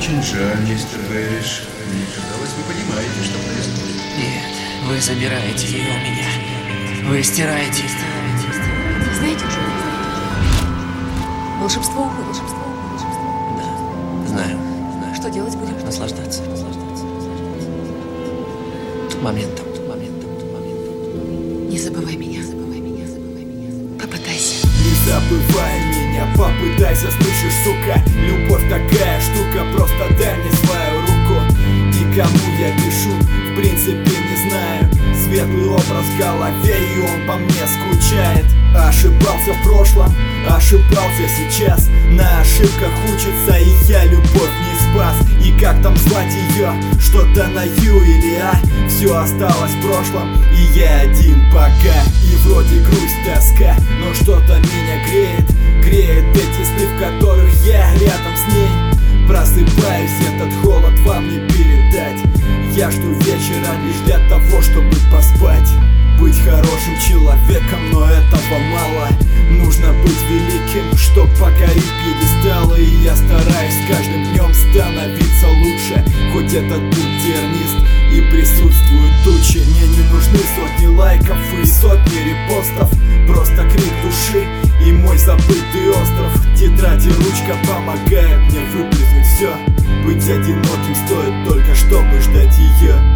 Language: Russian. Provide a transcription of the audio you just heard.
очень жаль, мистер Бэриш. Мне казалось, вы понимаете, что происходит. Нет, вы забираете ее у меня. Вы стираете. Знаете, Джо, волшебство уходит. Да, знаю. Что делать будем? Наслаждаться. Моментом. Не забывай меня. Попытайся. Не забывай меня, попытайся, слышишь, сука. Любовь такая штука, просто дай мне свою руку. И кому я пишу, в принципе не знаю. Светлый образ в голове, и он по мне скучает. Ошибался в прошлом, ошибался сейчас. На ошибках учится, и я любовь не спас. И как там звать ее, что-то на Ю или А. Все осталось в прошлом, и я один пока. И вроде грусть, тоска, но что-то меня греет эти сны, в которых я рядом с ней. Просыпаюсь, этот холод вам не передать. Я жду вечера лишь для того, чтобы поспать. Быть хорошим человеком, но этого мало. Нужно быть великим, чтоб покорить пьедесталы. И я стараюсь с каждым днем становиться лучше. Хоть этот путь тернист и присутствуют тучи. Мне не нужны сотни лайков и сотни репостов. Просто крик души и мой забытый остров. Тетрадь и ручка помогают мне выплеснуть все. Быть одиноким стоит только, чтобы ждать ее.